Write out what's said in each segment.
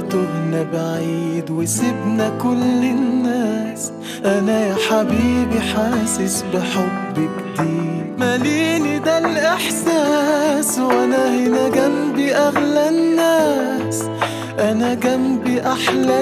تهنا بعيد وسيبنا كل الناس. انا يا حبيبي حاسس بحب جديد ماليني ده الاحساس، وانا هنا جنبي اغلى الناس، انا جنبي احلى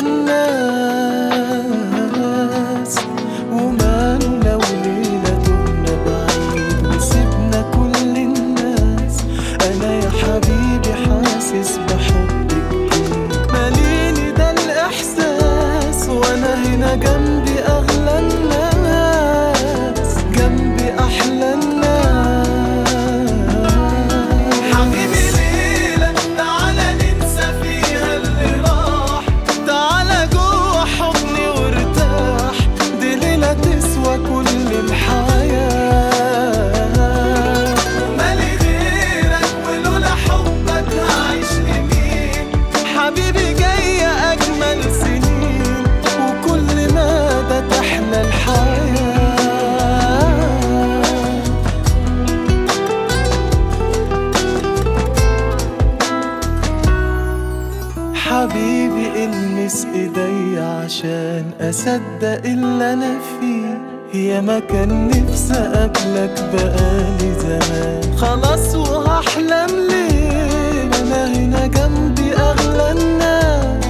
الناس. وماله لو ليلة تهنا بعيد وسيبنا كل الناس. انا يا حبيبي حاسس بحب جديد ماليني ده الاحساس، وانا هنا جنبي اغلى الناس، جنبي احلى الناس. حبيبي ليلة تعالى ننسى فيها اللي راح، تعالى جوه حضني وارتاح، دي ليلة تسوى كل الحياة. ومالي غيرك ولولا حبك هعيش لمين، حبيبي جاية أجمل سنين، وكل مدى تحلى الحياة. حبيبي المس ايديا عشان اصدق اللي انا فيه، يا ما كان نفسي اقابلك بقالي زمان، خلاص وهحلم ليه، انا هنا جنبي اغلى الناس،